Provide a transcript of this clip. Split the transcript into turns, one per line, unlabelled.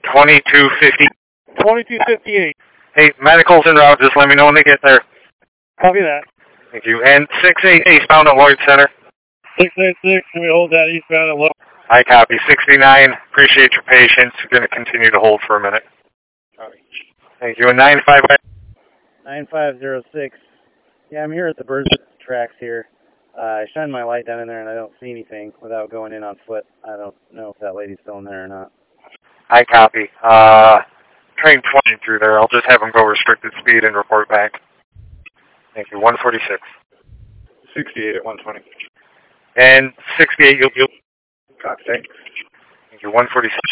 2250.
2258.
Hey, medical's en route. Just let me know when they get there.
Copy that.
Thank you. And 68 eastbound at Lloyd Center.
686, can we hold that eastbound at Lloyd?
I copy. 69, appreciate your patience. We're going to continue to hold for a minute. Thank you. And 95.
9506. Yeah, I'm here at the Birds tracks here. I shined my light down in there and I don't see anything without going in on foot. I don't know if that lady's still in there or not.
I copy. Train 20 through there. I'll just have them go restricted speed and report back. Thank you. 146.
68 at 120.
And 68, you'll...
Copy, thanks.
Thank you. 146.